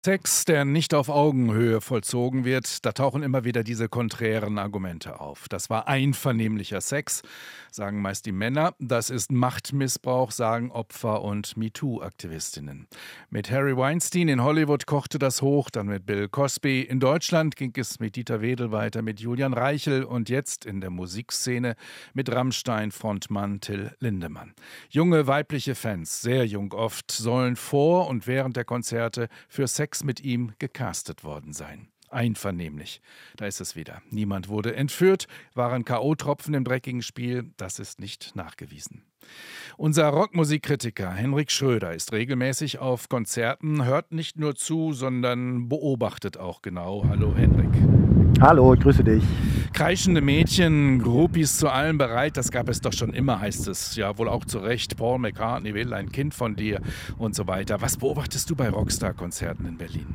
Sex, der nicht auf Augenhöhe vollzogen wird, da tauchen immer wieder diese konträren Argumente auf. Das war einvernehmlicher Sex, sagen meist die Männer. Das ist Machtmissbrauch, sagen Opfer und MeToo-Aktivistinnen. Mit Harvey Weinstein in Hollywood kochte das hoch, dann mit Bill Cosby. In Deutschland ging es mit Dieter Wedel weiter, mit Julian Reichel und jetzt in der Musikszene mit Rammstein-Frontmann Till Lindemann. Junge weibliche Fans, sehr jung oft, sollen vor und während der Konzerte für Sex mit ihm gecastet worden sein. Einvernehmlich. Da ist es wieder. Niemand wurde entführt, waren K.O.-Tropfen im dreckigen Spiel. Das ist nicht nachgewiesen. Unser Rockmusikkritiker Henrik Schröder ist regelmäßig auf Konzerten, hört nicht nur zu, sondern beobachtet auch genau. Hallo Henrik. Hallo, ich grüße dich. Kreischende Mädchen, Groupies zu allem bereit, das gab es doch schon immer, heißt es. Ja, wohl auch zu Recht. Paul McCartney will ein Kind von dir und so weiter. Was beobachtest du bei Rockstar-Konzerten in Berlin?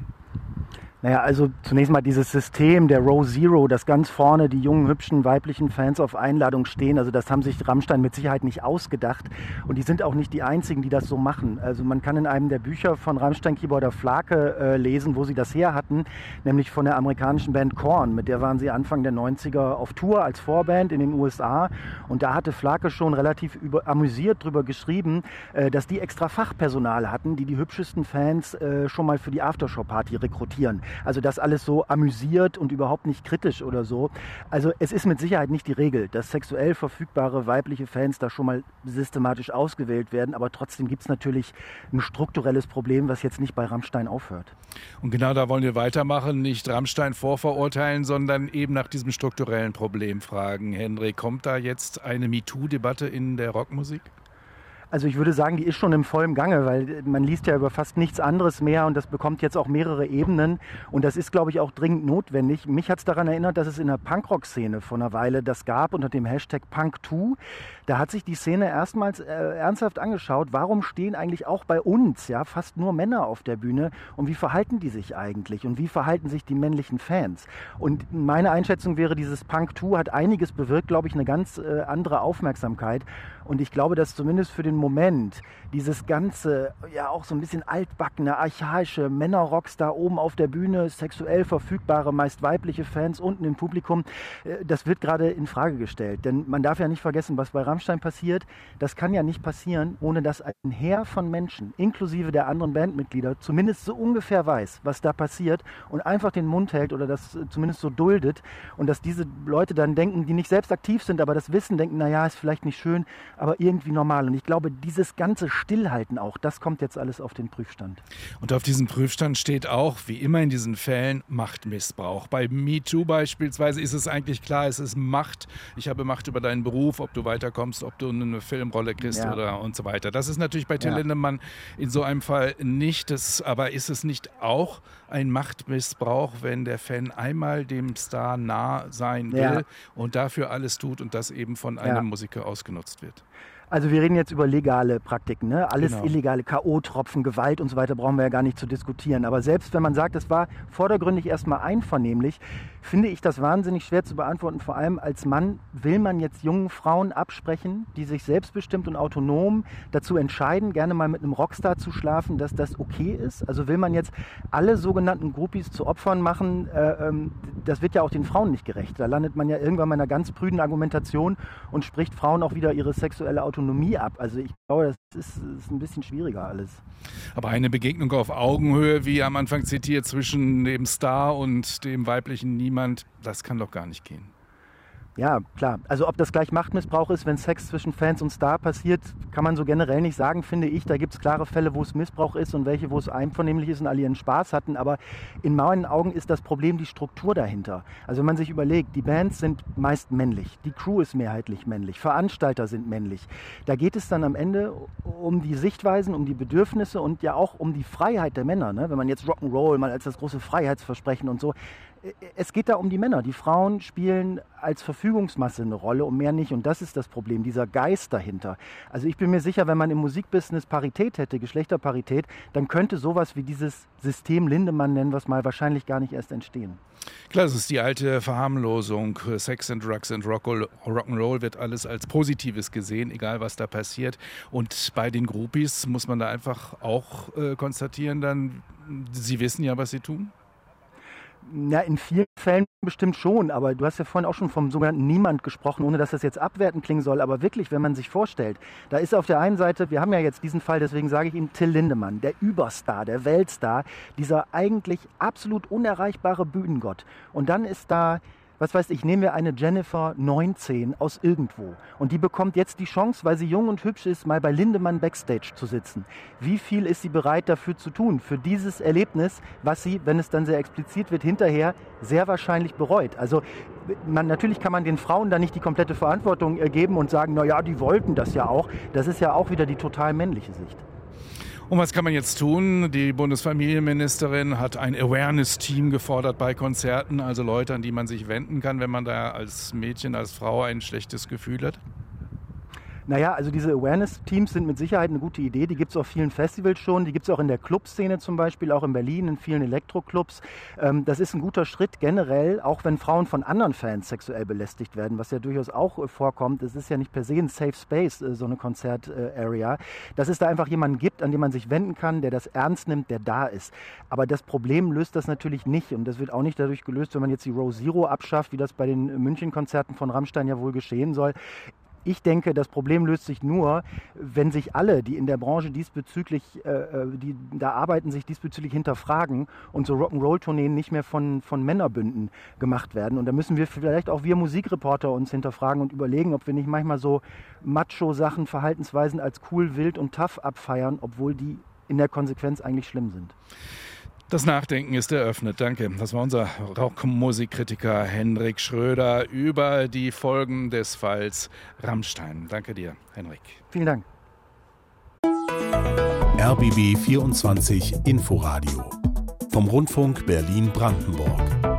Naja, also zunächst mal dieses System der Row Zero, dass ganz vorne die jungen, hübschen, weiblichen Fans auf Einladung stehen. Also das haben sich Rammstein mit Sicherheit nicht ausgedacht. Und die sind auch nicht die einzigen, die das so machen. Also man kann in einem der Bücher von Rammstein-Keyboarder Flake lesen, wo sie das her hatten, nämlich von der amerikanischen Band Korn. Mit der waren sie Anfang der 90er auf Tour als Vorband in den USA. Und da hatte Flake schon relativ amüsiert drüber geschrieben, dass die extra Fachpersonal hatten, die hübschesten Fans schon mal für die Aftershow-Party rekrutieren. Also das alles so amüsiert und überhaupt nicht kritisch oder so. Also es ist mit Sicherheit nicht die Regel, dass sexuell verfügbare weibliche Fans da schon mal systematisch ausgewählt werden. Aber trotzdem gibt es natürlich ein strukturelles Problem, was jetzt nicht bei Rammstein aufhört. Und genau da wollen wir weitermachen. Nicht Rammstein vorverurteilen, sondern eben nach diesem strukturellen Problem fragen. Henrik, kommt da jetzt eine MeToo-Debatte in der Rockmusik? Also ich würde sagen, die ist schon im vollen Gange, weil man liest ja über fast nichts anderes mehr und das bekommt jetzt auch mehrere Ebenen und das ist, glaube ich, auch dringend notwendig. Mich hat es daran erinnert, dass es in der Punkrock-Szene vor einer Weile das gab unter dem Hashtag Punk2. Da hat sich die Szene erstmals ernsthaft angeschaut, warum stehen eigentlich auch bei uns ja fast nur Männer auf der Bühne und wie verhalten die sich eigentlich und wie verhalten sich die männlichen Fans? Und meine Einschätzung wäre, dieses Punk2 hat einiges bewirkt, glaube ich, eine ganz andere Aufmerksamkeit und ich glaube, dass zumindest für den Moment dieses ganze, ja auch so ein bisschen altbackene, archaische Männerrocks da oben auf der Bühne, sexuell verfügbare, meist weibliche Fans unten im Publikum, das wird gerade in Frage gestellt. Denn man darf ja nicht vergessen, was bei Rammstein passiert, das kann ja nicht passieren, ohne dass ein Heer von Menschen, inklusive der anderen Bandmitglieder, zumindest so ungefähr weiß, was da passiert und einfach den Mund hält oder das zumindest so duldet und dass diese Leute dann denken, die nicht selbst aktiv sind, aber das wissen, denken, naja, ist vielleicht nicht schön, aber irgendwie normal. Und ich glaube, dieses ganze Stillhalten auch, das kommt jetzt alles auf den Prüfstand. Und auf diesem Prüfstand steht auch, wie immer in diesen Fällen, Machtmissbrauch. Bei MeToo beispielsweise ist es eigentlich klar, es ist Macht. Ich habe Macht über deinen Beruf, ob du weiterkommst, ob du eine Filmrolle kriegst oder und so weiter. Das ist natürlich bei Till Lindemann in so einem Fall nicht. Aber ist es nicht auch ein Machtmissbrauch, wenn der Fan einmal dem Star nah sein will und dafür alles tut und das eben von einem Musiker ausgenutzt wird? Also wir reden jetzt über legale Praktiken, ne? Alles illegale, K.O.-Tropfen, Gewalt und so weiter brauchen wir ja gar nicht zu diskutieren. Aber selbst wenn man sagt, es war vordergründig erstmal einvernehmlich, finde ich das wahnsinnig schwer zu beantworten. Vor allem als Mann will man jetzt jungen Frauen absprechen, die sich selbstbestimmt und autonom dazu entscheiden, gerne mal mit einem Rockstar zu schlafen, dass das okay ist. Also will man jetzt alle sogenannten Groupies zu Opfern machen, das wird ja auch den Frauen nicht gerecht. Da landet man ja irgendwann mal in einer ganz prüden Argumentation und spricht Frauen auch wieder ihre sexuelle Autonomie ab. Also ich glaube, das ist ein bisschen schwieriger alles. Aber eine Begegnung auf Augenhöhe, wie am Anfang zitiert, zwischen dem Star und dem weiblichen Niemand, das kann doch gar nicht gehen. Ja, klar. Also ob das gleich Machtmissbrauch ist, wenn Sex zwischen Fans und Star passiert, kann man so generell nicht sagen, finde ich. Da gibt es klare Fälle, wo es Missbrauch ist und welche, wo es einvernehmlich ist und alle ihren Spaß hatten. Aber in meinen Augen ist das Problem die Struktur dahinter. Also wenn man sich überlegt, die Bands sind meist männlich, die Crew ist mehrheitlich männlich, Veranstalter sind männlich. Da geht es dann am Ende um die Sichtweisen, um die Bedürfnisse und ja auch um die Freiheit der Männer. Ne? Wenn man jetzt Rock'n'Roll mal als das große Freiheitsversprechen und so, es geht da um die Männer. Die Frauen spielen als Verfügungsmasse eine Rolle und mehr nicht. Und das ist das Problem, dieser Geist dahinter. Also ich bin mir sicher, wenn man im Musikbusiness Parität hätte, Geschlechterparität, dann könnte sowas wie dieses System Lindemann, nennen wir es mal, wahrscheinlich gar nicht erst entstehen. Klar, es ist die alte Verharmlosung. Sex and Drugs and Rock'n'Roll wird alles als Positives gesehen, egal was da passiert. Und bei den Groupies muss man da einfach auch konstatieren, dann, sie wissen ja, was sie tun. Ja, in vielen Fällen bestimmt schon, aber du hast ja vorhin auch schon vom sogenannten Niemand gesprochen, ohne dass das jetzt abwertend klingen soll, aber wirklich, wenn man sich vorstellt, da ist auf der einen Seite, wir haben ja jetzt diesen Fall, deswegen sage ich ihm Till Lindemann, der Überstar, der Weltstar, dieser eigentlich absolut unerreichbare Bühnengott. Und dann ist da, was weiß ich, nehmen wir eine Jennifer 19 aus irgendwo und die bekommt jetzt die Chance, weil sie jung und hübsch ist, mal bei Lindemann Backstage zu sitzen. Wie viel ist sie bereit dafür zu tun, für dieses Erlebnis, was sie, wenn es dann sehr explizit wird, hinterher sehr wahrscheinlich bereut? Also natürlich kann man den Frauen da nicht die komplette Verantwortung geben und sagen, naja, die wollten das ja auch. Das ist ja auch wieder die total männliche Sicht. Und was kann man jetzt tun? Die Bundesfamilienministerin hat ein Awareness-Team gefordert bei Konzerten, also Leute, an die man sich wenden kann, wenn man da als Mädchen, als Frau ein schlechtes Gefühl hat. Naja, also diese Awareness-Teams sind mit Sicherheit eine gute Idee. Die gibt es auf vielen Festivals schon. Die gibt es auch in der Clubszene zum Beispiel, auch in Berlin, in vielen Elektroclubs. Das ist ein guter Schritt generell, auch wenn Frauen von anderen Fans sexuell belästigt werden, was ja durchaus auch vorkommt. Es ist ja nicht per se ein Safe Space, so eine Konzert-Area. Dass es da einfach jemanden gibt, an den man sich wenden kann, der das ernst nimmt, der da ist. Aber das Problem löst das natürlich nicht. Und das wird auch nicht dadurch gelöst, wenn man jetzt die Row Zero abschafft, wie das bei den München-Konzerten von Rammstein ja wohl geschehen soll. Ich denke, das Problem löst sich nur, wenn sich alle, die in der Branche diesbezüglich, die da arbeiten, sich diesbezüglich hinterfragen und so Rock'n'Roll-Tourneen nicht mehr von Männerbünden gemacht werden. Und da müssen wir vielleicht auch wir Musikreporter uns hinterfragen und überlegen, ob wir nicht manchmal so Macho-Sachen, Verhaltensweisen als cool, wild und tough abfeiern, obwohl die in der Konsequenz eigentlich schlimm sind. Das Nachdenken ist eröffnet. Danke. Das war unser Rockmusikkritiker Henrik Schröder über die Folgen des Falls Rammstein. Danke dir, Henrik. Vielen Dank. RBB 24 Inforadio vom Rundfunk Berlin-Brandenburg.